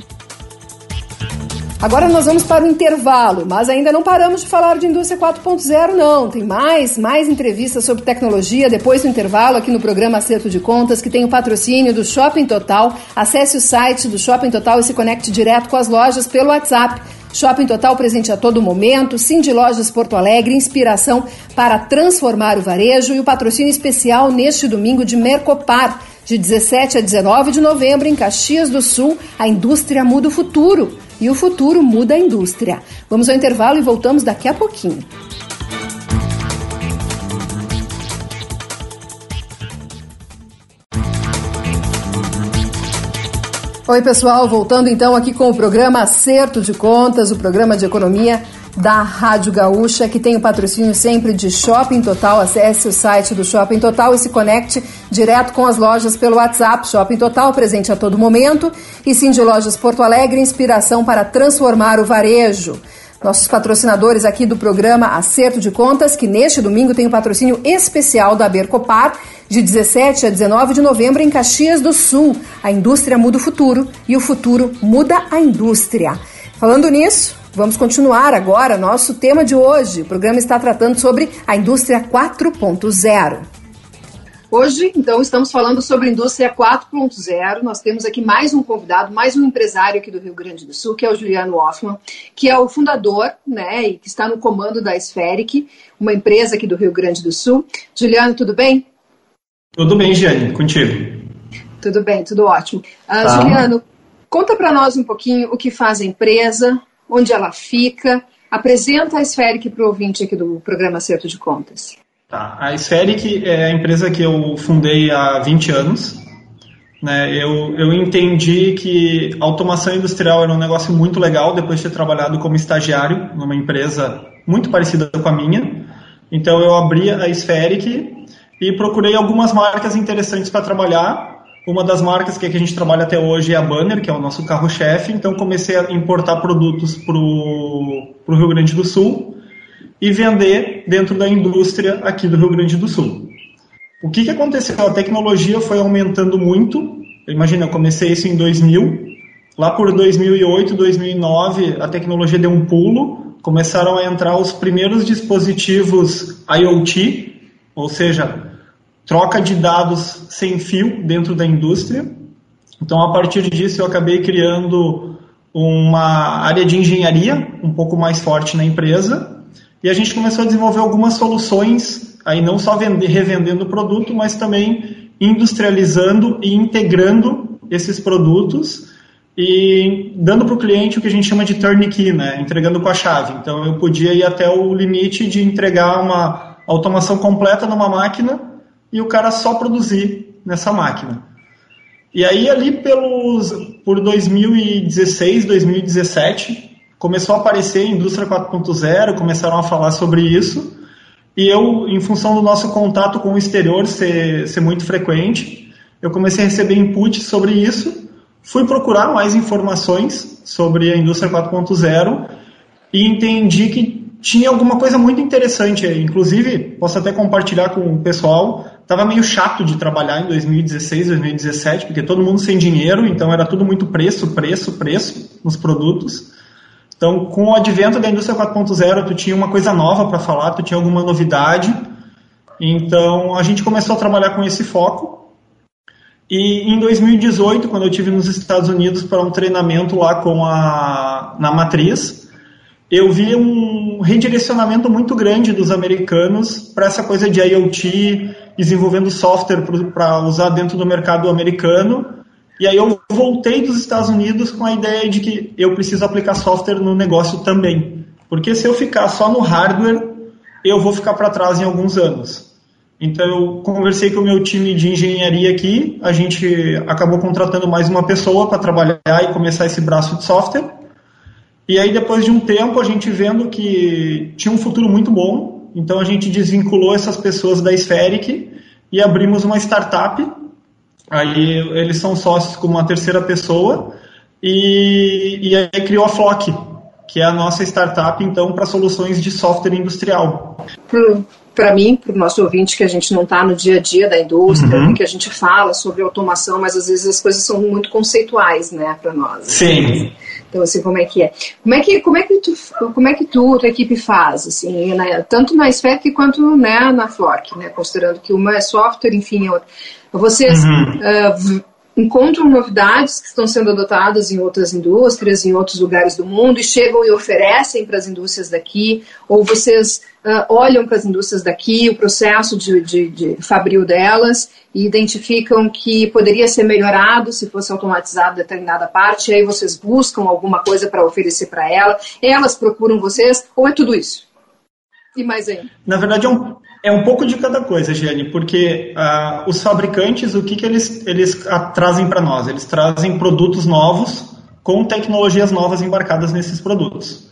Agora nós vamos para o intervalo, mas ainda não paramos de falar de Indústria quatro ponto zero, não. Tem mais, mais entrevistas sobre tecnologia depois do intervalo aqui no programa Acerto de Contas, que tem o patrocínio do Shopping Total. Acesse o site do Shopping Total e se conecte direto com as lojas pelo WhatsApp. Shopping Total presente a todo momento, Cindy Lojas Porto Alegre, inspiração para transformar o varejo e o patrocínio especial neste domingo de Mercopar, de dezessete a dezenove de novembro em Caxias do Sul. A indústria muda o futuro e o futuro muda a indústria. Vamos ao intervalo e voltamos daqui a pouquinho. Oi, pessoal, voltando então aqui com o programa Acerto de Contas, o programa de economia da Rádio Gaúcha, que tem o patrocínio sempre de Shopping Total. Acesse o site do Shopping Total e se conecte direto com as lojas pelo WhatsApp. Shopping Total, presente a todo momento. E Cindy Lojas Porto Alegre, inspiração para transformar o varejo. Nossos patrocinadores aqui do programa Acerto de Contas, que neste domingo tem o patrocínio especial da Mercopar, de dezessete a dezenove de novembro em Caxias do Sul. A indústria muda o futuro e o futuro muda a indústria. Falando nisso, vamos continuar agora nosso tema de hoje. O programa está tratando sobre a indústria quatro ponto zero. Hoje, então, estamos falando sobre a indústria quatro ponto zero. Nós temos aqui mais um convidado, mais um empresário aqui do Rio Grande do Sul, que é o Juliano Hoffmann, que é o fundador, né, e que está no comando da Esferic, uma empresa aqui do Rio Grande do Sul. Juliano, tudo bem? Tudo bem, Giane, contigo. Tudo bem, tudo ótimo. Uh, tá. Juliano, conta para nós um pouquinho o que faz a empresa, onde ela fica. Apresenta a Esferic para o ouvinte aqui do programa Acerto de Contas. Tá. A Esferic é a empresa que eu fundei há vinte anos. Né? Eu, eu entendi que a automação industrial era um negócio muito legal depois de ter trabalhado como estagiário numa empresa muito parecida com a minha. Então eu abri a Esferic e procurei algumas marcas interessantes para trabalhar. Uma das marcas que a gente trabalha até hoje é a Banner, que é o nosso carro-chefe. Então comecei a importar produtos para o Rio Grande do Sul e vender dentro da indústria aqui do Rio Grande do Sul. O que, que aconteceu? A tecnologia foi aumentando muito. Imagina, eu comecei isso em dois mil. Lá por dois mil e oito, dois mil e nove, a tecnologia deu um pulo. Começaram a entrar os primeiros dispositivos IoT, ou seja, troca de dados sem fio dentro da indústria. Então, a partir disso, eu acabei criando uma área de engenharia um pouco mais forte na empresa. E a gente começou a desenvolver algumas soluções, aí não só vender, revendendo o produto, mas também industrializando e integrando esses produtos e dando para o cliente o que a gente chama de turnkey, né? Entregando com a chave. Então eu podia ir até o limite de entregar uma automação completa numa máquina e o cara só produzir nessa máquina. E aí ali pelos, por dois mil e dezesseis, dois mil e dezessete... começou a aparecer a indústria quatro ponto zero, começaram a falar sobre isso, e eu, em função do nosso contato com o exterior ser, ser muito frequente, eu comecei a receber input sobre isso, fui procurar mais informações sobre a indústria quatro ponto zero e entendi que tinha alguma coisa muito interessante aí. Inclusive, posso até compartilhar com o pessoal, estava meio chato de trabalhar em dois mil e dezesseis, dois mil e dezessete, porque todo mundo sem dinheiro, então era tudo muito preço, preço, preço nos produtos. Então, com o advento da indústria quatro ponto zero, tu tinha uma coisa nova para falar, tu tinha alguma novidade. Então, a gente começou a trabalhar com esse foco. E em dois mil e dezoito, quando eu estive nos Estados Unidos para um treinamento lá com a, na Matriz, eu vi um redirecionamento muito grande dos americanos para essa coisa de I o T, desenvolvendo software para usar dentro do mercado americano. E aí eu voltei dos Estados Unidos com a ideia de que eu preciso aplicar software no negócio também. Porque se eu ficar só no hardware, eu vou ficar para trás em alguns anos. Então eu conversei com o meu time de engenharia aqui, a gente acabou contratando mais uma pessoa para trabalhar e começar esse braço de software. E aí depois de um tempo a gente vendo que tinha um futuro muito bom, então a gente desvinculou essas pessoas da Spheric e abrimos uma startup. Aí eles são sócios com uma terceira pessoa e, e aí criou a Flock, que é a nossa startup então para soluções de software industrial. Para mim, para o nosso ouvinte, que a gente não está no dia a dia da indústria, uhum. que a gente fala sobre automação, mas às vezes as coisas são muito conceituais, né, para nós. Sim. Então, assim, como é que é? Como é que, como é que tu, como é que tu, tua equipe faz, assim, né, tanto na Spheric quanto, né, na Flock, né, considerando que uma é software, enfim, é outra. Vocês uhum. uh, encontram novidades que estão sendo adotadas em outras indústrias, em outros lugares do mundo, e chegam e oferecem para as indústrias daqui, ou vocês uh, olham para as indústrias daqui, o processo de, de, de fabril delas, e identificam que poderia ser melhorado se fosse automatizado determinada parte, e aí vocês buscam alguma coisa para oferecer para ela, elas procuram vocês, ou é tudo isso? E mais ainda? Na verdade, é um, é um pouco de cada coisa, Giane, porque uh, os fabricantes, o que, que eles, eles uh, trazem para nós? Eles trazem produtos novos com tecnologias novas embarcadas nesses produtos.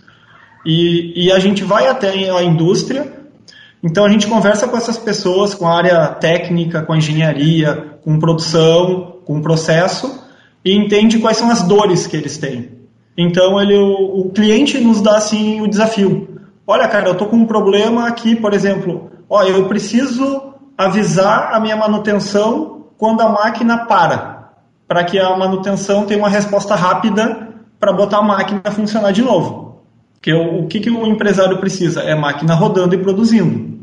E, e a gente vai até a indústria, então a gente conversa com essas pessoas, com a área técnica, com a engenharia, com produção, com processo, e entende quais são as dores que eles têm. Então ele, o, o cliente nos dá assim, o desafio. Olha, cara, eu estou com um problema aqui, por exemplo, ó, eu preciso avisar a minha manutenção quando a máquina para, para que a manutenção tenha uma resposta rápida para botar a máquina a funcionar de novo. Porque o, o que, que o empresário precisa? É máquina rodando e produzindo.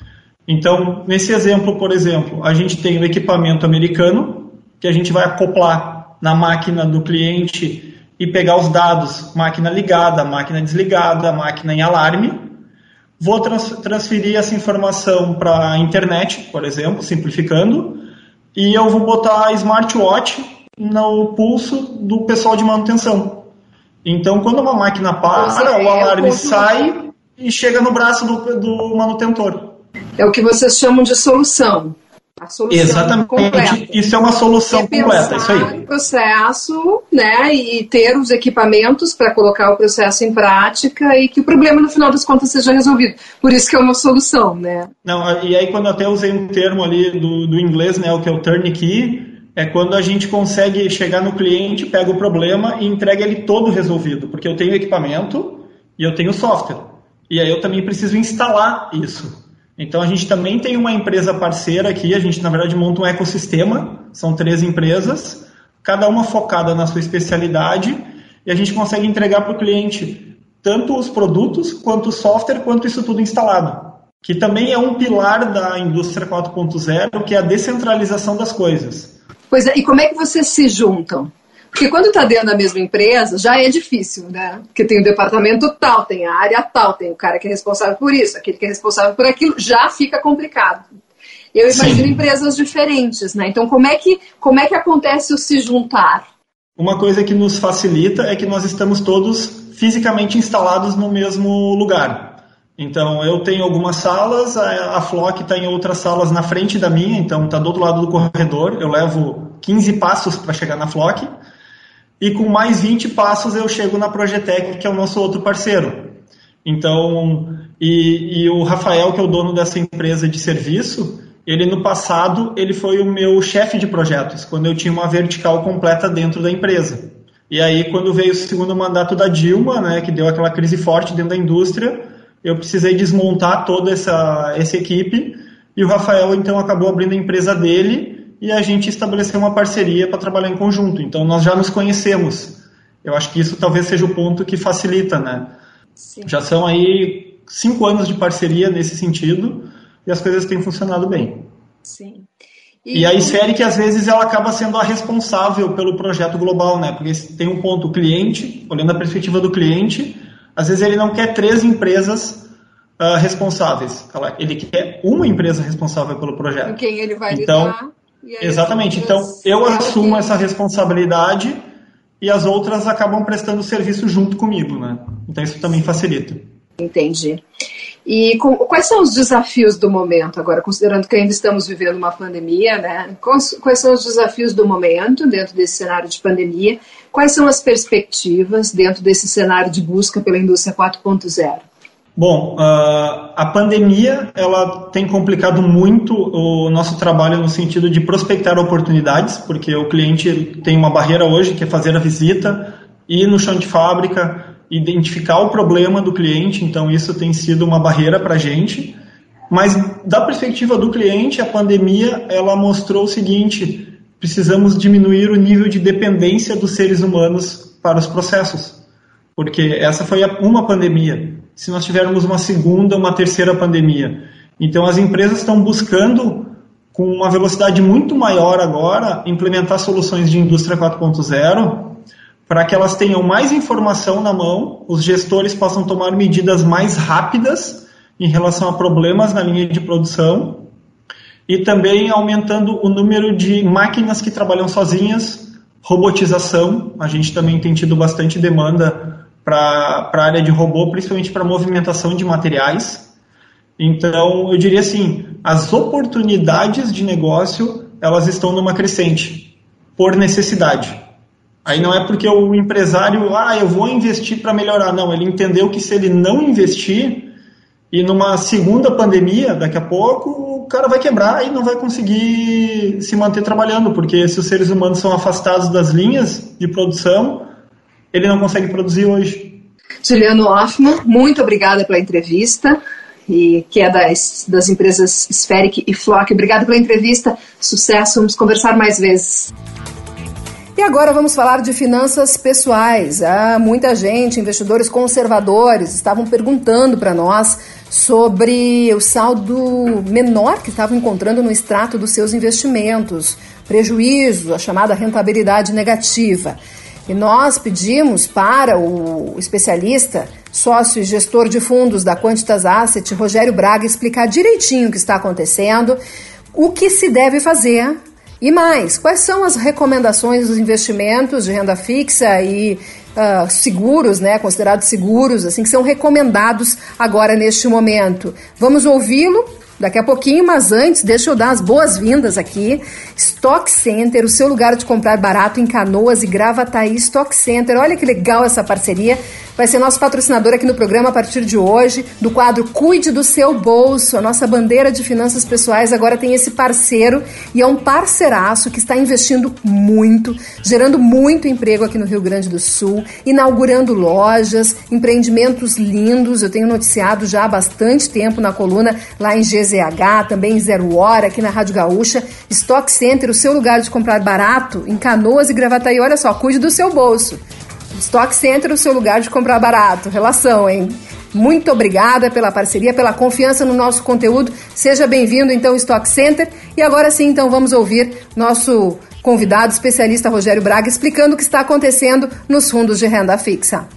Então, nesse exemplo, por exemplo, a gente tem o equipamento americano, que a gente vai acoplar na máquina do cliente e pegar os dados, máquina ligada, máquina desligada, máquina em alarme. Vou trans- transferir essa informação para a internet, por exemplo, simplificando, e eu vou botar a smartwatch no pulso do pessoal de manutenção. Então, quando uma máquina para, o alarme sai e chega no braço do, do manutentor. É o que vocês chamam de solução. A solução Exatamente, completa. Isso é uma solução é completa, isso aí. O processo, né, e ter os equipamentos para colocar o processo em prática e que o problema, no final das contas, seja resolvido. Por isso que é uma solução, né? Não, e aí quando eu até usei um termo ali do, do inglês, né, o que é o turnkey, é quando a gente consegue chegar no cliente, pega o problema e entrega ele todo resolvido, porque eu tenho equipamento e eu tenho software. E aí eu também preciso instalar isso. Então a gente também tem uma empresa parceira aqui, a gente na verdade monta um ecossistema, são três empresas, cada uma focada na sua especialidade, e a gente consegue entregar para o cliente tanto os produtos, quanto o software, quanto isso tudo instalado. Que também é um pilar da indústria quatro ponto zero, que é a descentralização das coisas. Pois é, e como é que vocês se juntam? Porque quando está dentro da mesma empresa, já é difícil, né? Porque tem o departamento tal, tem a área tal, tem o cara que é responsável por isso, aquele que é responsável por aquilo, já fica complicado. Eu imagino Sim. empresas diferentes, né? Então, como é que, como é que acontece o se juntar? Uma coisa que nos facilita é que nós estamos todos fisicamente instalados no mesmo lugar. Então, eu tenho algumas salas, a, a Flock está em outras salas na frente da minha, então está do outro lado do corredor, eu levo quinze passos para chegar na Flock, e com mais vinte passos eu chego na Progetec, que é o nosso outro parceiro. Então, e, e o Rafael, que é o dono dessa empresa de serviço, ele no passado ele foi o meu chefe de projetos, quando eu tinha uma vertical completa dentro da empresa. E aí, quando veio o segundo mandato da Dilma, né, que deu aquela crise forte dentro da indústria, eu precisei desmontar toda essa, essa equipe, e o Rafael então acabou abrindo a empresa dele, e a gente estabeleceu uma parceria para trabalhar em conjunto. Então, nós já nos conhecemos. Eu acho que isso talvez seja o ponto que facilita, né? Sim. Já são aí cinco anos de parceria nesse sentido, e as coisas têm funcionado bem. Sim. E, e a Esferic, às vezes, ela acaba sendo a responsável pelo projeto global, né? Porque tem um ponto, o cliente, olhando a perspectiva do cliente, às vezes ele não quer três empresas uh, responsáveis. Ela, ele quer uma empresa responsável pelo projeto. Com quem ele vai então, lidar. Exatamente. Então, eu assumo essa responsabilidade e as outras acabam prestando serviço junto comigo, né? Então, isso também facilita. Entendi. E com, quais são os desafios do momento agora, considerando que ainda estamos vivendo uma pandemia, né? Quais, quais são os desafios do momento dentro desse cenário de pandemia? Quais são as perspectivas dentro desse cenário de busca pela indústria quatro ponto zero? Bom, uh, a pandemia ela tem complicado muito o nosso trabalho no sentido de prospectar oportunidades, porque o cliente tem uma barreira hoje, que é fazer a visita, ir no chão de fábrica, identificar o problema do cliente, então isso tem sido uma barreira para a gente. Mas da perspectiva do cliente, a pandemia ela mostrou o seguinte: precisamos diminuir o nível de dependência dos seres humanos para os processos, porque essa foi uma pandemia. Se nós tivermos uma segunda, uma terceira pandemia, então as empresas estão buscando, com uma velocidade muito maior agora, implementar soluções de indústria quatro ponto zero, para que elas tenham mais informação na mão, os gestores possam tomar medidas mais rápidas em relação a problemas na linha de produção e também aumentando o número de máquinas que trabalham sozinhas, robotização. A gente também tem tido bastante demanda para a área de robô, principalmente para movimentação de materiais. Então, eu diria assim, as oportunidades de negócio, elas estão numa crescente, por necessidade. Aí não é porque o empresário, ah, eu vou investir para melhorar. Não, ele entendeu que se ele não investir, e numa segunda pandemia, daqui a pouco, o cara vai quebrar e não vai conseguir se manter trabalhando, porque se os seres humanos são afastados das linhas de produção, ele não consegue produzir hoje. Juliano Hoffmann, muito obrigada pela entrevista, e que é das, das empresas Esferic e Flock. Obrigada pela entrevista, sucesso, vamos conversar mais vezes. E agora vamos falar de finanças pessoais. Ah, muita gente, investidores conservadores, estavam perguntando para nós sobre o saldo menor que estavam encontrando no extrato dos seus investimentos, prejuízo, a chamada rentabilidade negativa. E nós pedimos para o especialista, sócio e gestor de fundos da Quantitas Asset, Rogério Braga, explicar direitinho o que está acontecendo, o que se deve fazer. E mais, quais são as recomendações dos investimentos de renda fixa e uh, seguros, né, considerados seguros, assim, que são recomendados agora neste momento? Vamos ouvi-lo daqui a pouquinho, mas antes, deixa eu dar as boas-vindas aqui. Stock Center, o seu lugar de comprar barato em Canoas e Gravataí. Stock Center, olha que legal essa parceria. Vai ser nosso patrocinador aqui no programa a partir de hoje, do quadro Cuide do Seu Bolso. A nossa bandeira de finanças pessoais agora tem esse parceiro, e é um parceiraço que está investindo muito, gerando muito emprego aqui no Rio Grande do Sul, inaugurando lojas, empreendimentos lindos. Eu tenho noticiado já há bastante tempo na coluna lá em G Z H, também em Zero Hora, aqui na Rádio Gaúcha. Stock Center, o seu lugar de comprar barato em Canoas e Gravataí. Olha só, cuide do seu bolso. Stock Center, o seu lugar de comprar barato. Relação, hein? Muito obrigada pela parceria, pela confiança no nosso conteúdo. Seja bem-vindo, então, Stock Center. E agora sim, então, vamos ouvir nosso convidado especialista Rogério Braga explicando o que está acontecendo nos fundos de renda fixa.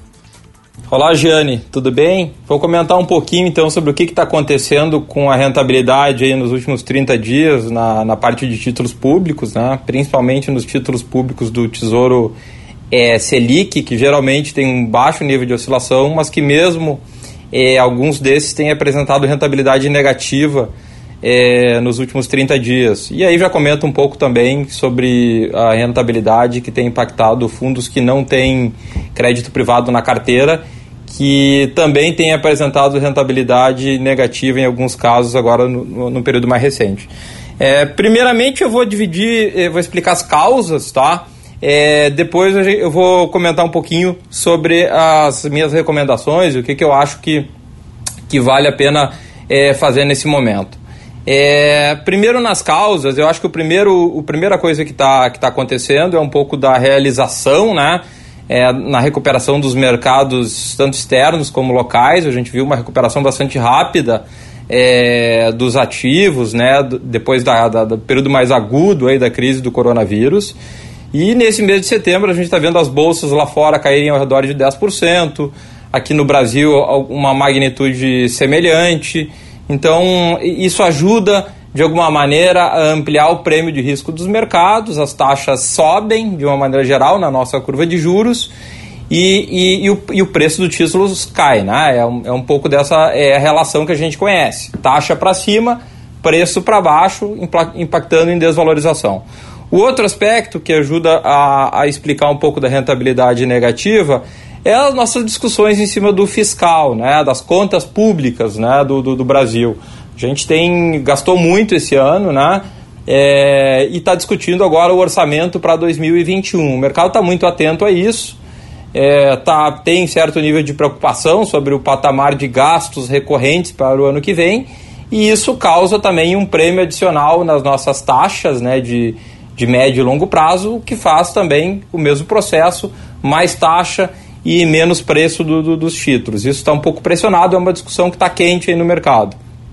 Olá, Giane, tudo bem? Vou comentar um pouquinho, então, sobre o que está acontecendo com a rentabilidade aí nos últimos trinta dias na, na parte de títulos públicos, né? Principalmente nos títulos públicos do Tesouro É, Selic, que geralmente tem um baixo nível de oscilação, mas que mesmo é, alguns desses têm apresentado rentabilidade negativa é, nos últimos trinta dias. E aí já comento um pouco também sobre a rentabilidade que tem impactado fundos que não têm crédito privado na carteira, que também têm apresentado rentabilidade negativa em alguns casos agora no, no período mais recente. É, primeiramente eu vou dividir, eu vou explicar as causas, tá? É, depois eu vou comentar um pouquinho sobre as minhas recomendações e o que, que eu acho que, que vale a pena é, fazer nesse momento. É, primeiro nas causas, eu acho que o primeiro, a primeira coisa que está que tá acontecendo é um pouco da realização, né, é, na recuperação dos mercados, tanto externos como locais. A gente viu uma recuperação bastante rápida é, dos ativos, né, depois da, da, do período mais agudo aí da crise do coronavírus. E nesse mês de setembro a gente está vendo as bolsas lá fora caírem ao redor de dez por cento, aqui no Brasil uma magnitude semelhante. Então isso ajuda de alguma maneira a ampliar o prêmio de risco dos mercados, as taxas sobem de uma maneira geral na nossa curva de juros e, e, e, o, e o preço dos títulos cai, né? É um, é um pouco dessa é a relação que a gente conhece, taxa para cima, preço para baixo, impactando em desvalorização. O outro aspecto que ajuda a, a explicar um pouco da rentabilidade negativa é as nossas discussões em cima do fiscal, né, das contas públicas, né, do, do, do Brasil. A gente tem, gastou muito esse ano, né, é, e está discutindo agora o orçamento para dois mil e vinte e um. O mercado está muito atento a isso, é, tá, tem certo nível de preocupação sobre o patamar de gastos recorrentes para o ano que vem, e isso causa também um prêmio adicional nas nossas taxas, né, de, de médio e longo prazo, o que faz também o mesmo processo, mais taxa e menos preço do, do, dos títulos. Isso está um pouco pressionado, é uma discussão que está quente aí no mercado.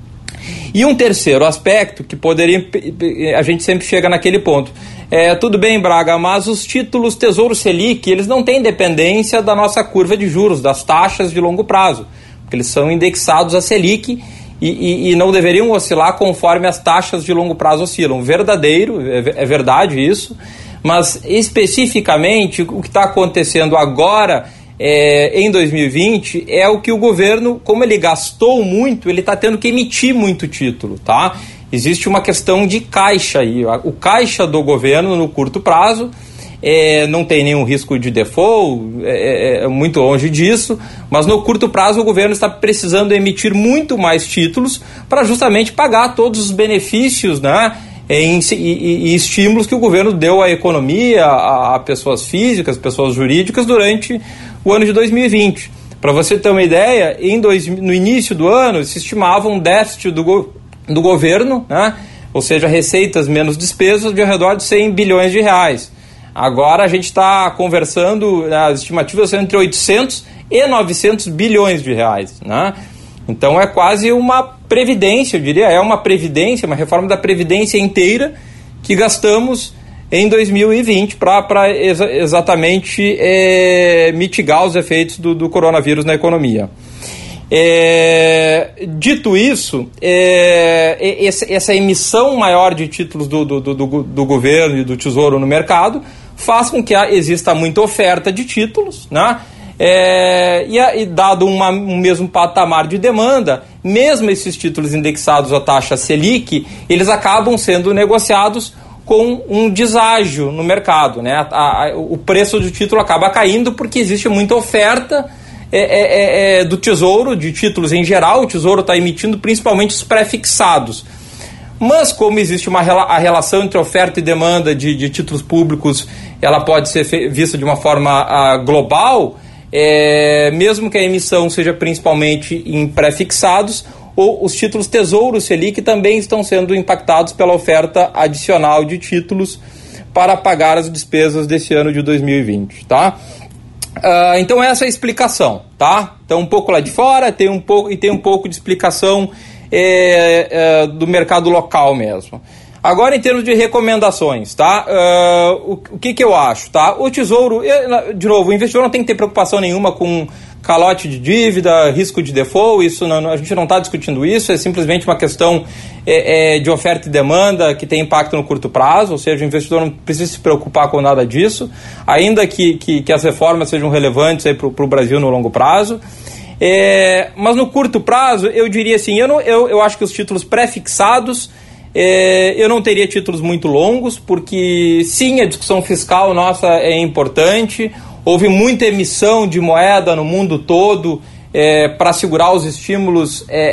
E um terceiro aspecto que poderia, a gente sempre chega naquele ponto, é, tudo bem, Braga, mas os títulos Tesouro Selic, eles não têm dependência da nossa curva de juros, das taxas de longo prazo, porque eles são indexados a Selic e, e, e não deveriam oscilar conforme as taxas de longo prazo oscilam. Verdadeiro, é, é verdade isso, mas especificamente o que está acontecendo agora é, em dois mil e vinte é o que o governo, como ele gastou muito, ele está tendo que emitir muito título, tá? Existe uma questão de caixa aí. O caixa do governo no curto prazo é, não tem nenhum risco de default, é, é muito longe disso, mas no curto prazo o governo está precisando emitir muito mais títulos para justamente pagar todos os benefícios, né? Em, e, e, e estímulos que o governo deu à economia, a, a pessoas físicas, pessoas jurídicas durante o ano de dois mil e vinte. Para você ter uma ideia, em dois, no início do ano se estimava um déficit do, go, do governo, né? Ou seja, receitas menos despesas de ao redor de cem bilhões de reais. Agora a gente está conversando, as estimativas são entre oitocentos e novecentos bilhões de reais, né? Então é quase uma previdência, eu diria, é uma previdência, uma reforma da previdência inteira que gastamos em dois mil e vinte para exa- exatamente é, mitigar os efeitos do, do coronavírus na economia. É, dito isso, é, essa, essa emissão maior de títulos do, do, do, do governo e do Tesouro no mercado faz com que exista muita oferta de títulos, né? É, e, e dado uma, um mesmo patamar de demanda, mesmo esses títulos indexados à taxa Selic, eles acabam sendo negociados com um deságio no mercado, né? A, a, o preço do título acaba caindo porque existe muita oferta é, é, é, do Tesouro, de títulos em geral. O Tesouro está emitindo principalmente os pré-fixados. Mas como existe uma a relação entre oferta e demanda de, de títulos públicos, ela pode ser fe, vista de uma forma a, global. É, mesmo que a emissão seja principalmente em pré-fixados, ou os títulos Tesouro Selic também estão sendo impactados pela oferta adicional de títulos para pagar as despesas desse ano de dois mil e vinte, tá? Uh, então essa é a explicação, tá? Então um pouco lá de fora tem um pouco, e tem um pouco de explicação é, é, do mercado local mesmo. Agora, em termos de recomendações, tá? Uh, o, o que que eu acho, tá? O Tesouro, eu, de novo, o investidor não tem que ter preocupação nenhuma com calote de dívida, risco de default, isso não, a gente não está discutindo isso, é simplesmente uma questão é, é, de oferta e demanda que tem impacto no curto prazo, ou seja, o investidor não precisa se preocupar com nada disso, ainda que, que, que as reformas sejam relevantes para o Brasil no longo prazo. É, mas no curto prazo, eu diria assim, eu, não, eu, eu acho que os títulos pré-fixados, É, eu não teria títulos muito longos, porque sim, a discussão fiscal nossa é importante, houve muita emissão de moeda no mundo todo é, para segurar os estímulos é,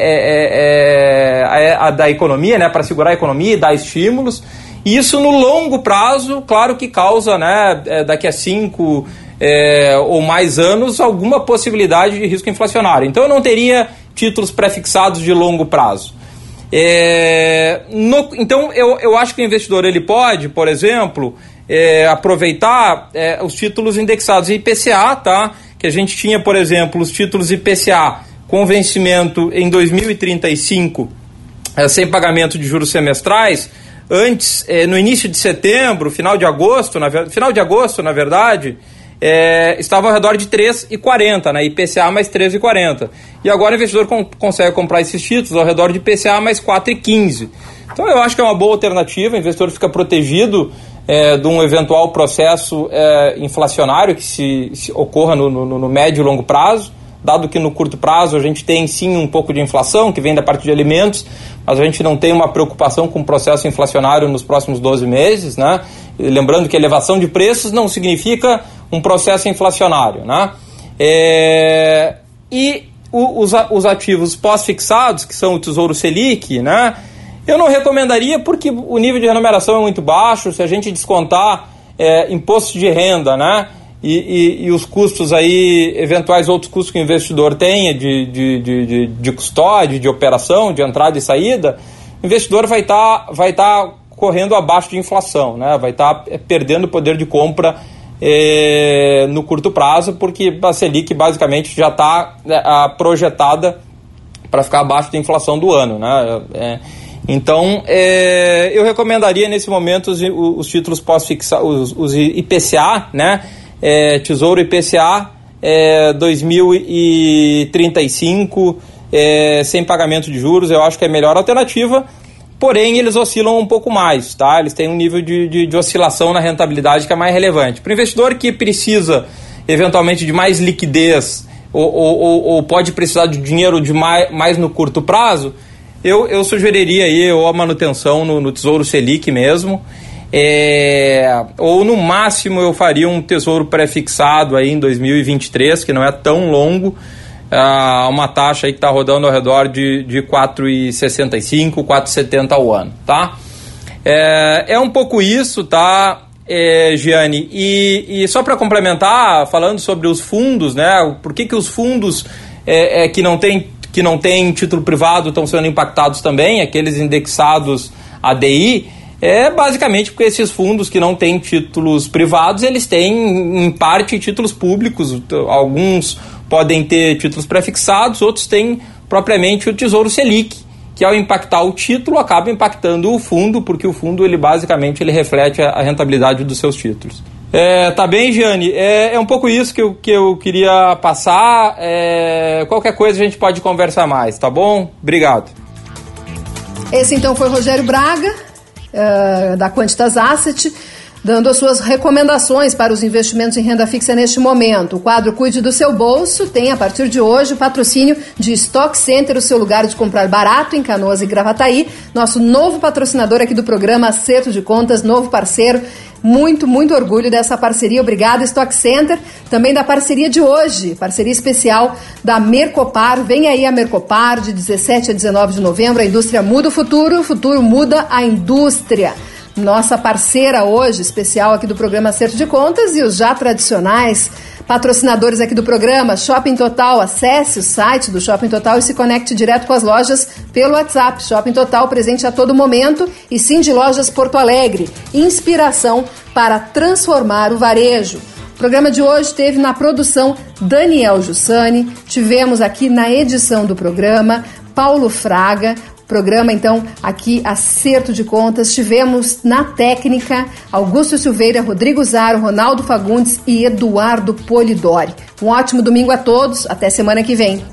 é, é, a, a, da economia, né, para segurar a economia e dar estímulos, e isso no longo prazo, claro que causa, né, daqui a cinco é, ou mais anos, alguma possibilidade de risco inflacionário. Então eu não teria títulos pré-fixados de longo prazo. É, no, então eu, eu acho que o investidor ele pode, por exemplo, é, aproveitar é, os títulos indexados em I P C A, tá? Que a gente tinha, por exemplo, os títulos I P C A com vencimento em dois mil e trinta e cinco, é, sem pagamento de juros semestrais. Antes, é, no início de setembro, final de agosto, na, final de agosto, na verdade, é, estava ao redor de três reais e quarenta centavos, né? I P C A mais três reais e quarenta centavos. E agora o investidor com, consegue comprar esses títulos ao redor de I P C A mais quatro reais e quinze centavos. Então eu acho que é uma boa alternativa, o investidor fica protegido é, de um eventual processo é, inflacionário que se, se ocorra no, no, no médio e longo prazo, dado que no curto prazo a gente tem sim um pouco de inflação, que vem da parte de alimentos, mas a gente não tem uma preocupação com o processo inflacionário nos próximos doze meses, né? E lembrando que elevação de preços não significa um processo inflacionário, né? É, e o, os, os ativos pós-fixados, que são o Tesouro Selic, né? Eu não recomendaria porque o nível de remuneração é muito baixo. Se a gente descontar é, imposto de renda, né, e, e, e os custos aí, eventuais outros custos que o investidor tenha de, de, de, de, de custódia, de operação, de entrada e saída, o investidor vai estar vai tá correndo abaixo de inflação, né, vai estar tá perdendo poder de compra é, no curto prazo, porque a Selic basicamente já está é, projetada para ficar abaixo da inflação do ano, né. É, Então, é, eu recomendaria nesse momento os, os títulos pós-fixados, os, os I P C A, né? É, Tesouro I P C A é, dois mil e trinta e cinco, é, sem pagamento de juros, eu acho que é a melhor alternativa, porém eles oscilam um pouco mais, tá? Eles têm um nível de, de, de oscilação na rentabilidade que é mais relevante. Para o investidor que precisa, eventualmente, de mais liquidez ou, ou, ou pode precisar de dinheiro de mais, mais no curto prazo, Eu, eu sugeriria aí ou a manutenção no, no Tesouro Selic mesmo, é, ou no máximo eu faria um tesouro pré-fixado aí em dois mil e vinte e três, que não é tão longo, é, uma taxa aí que está rodando ao redor de, de quatro reais e sessenta e cinco, quatro reais e setenta ao ano, tá? É, é um pouco isso, tá, é, Giane? E, e só para complementar, falando sobre os fundos, né? Por que que os fundos é, é, que não tem que não tem título privado estão sendo impactados também, aqueles indexados a D I, é basicamente porque esses fundos que não têm títulos privados, eles têm, em parte, títulos públicos. Alguns podem ter títulos pré-fixados, outros têm propriamente o Tesouro Selic, que ao impactar o título, acaba impactando o fundo, porque o fundo, ele basicamente, ele reflete a rentabilidade dos seus títulos. É, tá bem, Giane? É, é um pouco isso que eu, que eu queria passar. É, qualquer coisa a gente pode conversar mais, tá bom? Obrigado. Esse então foi Rogério Braga, uh, da Quantitas Asset, dando as suas recomendações para os investimentos em renda fixa neste momento. O quadro Cuide do Seu Bolso tem, a partir de hoje, o patrocínio de Stock Center, o seu lugar de comprar barato em Canoas e Gravataí. Nosso novo patrocinador aqui do programa, Acerto de Contas, novo parceiro. Muito, muito orgulho dessa parceria. Obrigado, Stock Center. Também da parceria de hoje, parceria especial da Mercopar. Vem aí a Mercopar, de dezessete a dezenove de novembro. A indústria muda o futuro, o futuro muda a indústria. Nossa parceira hoje, especial aqui do programa Acerto de Contas, e os já tradicionais patrocinadores aqui do programa, Shopping Total. Acesse o site do Shopping Total e se conecte direto com as lojas pelo WhatsApp. Shopping Total, presente a todo momento. E Cindy Lojas Porto Alegre, inspiração para transformar o varejo. O programa de hoje teve na produção Daniel Jussani, tivemos aqui na edição do programa Paulo Fraga. Programa, então, aqui, Acerto de Contas. Tivemos na técnica Augusto Silveira, Rodrigo Zaro, Ronaldo Fagundes e Eduardo Polidori. Um ótimo domingo a todos. Até semana que vem.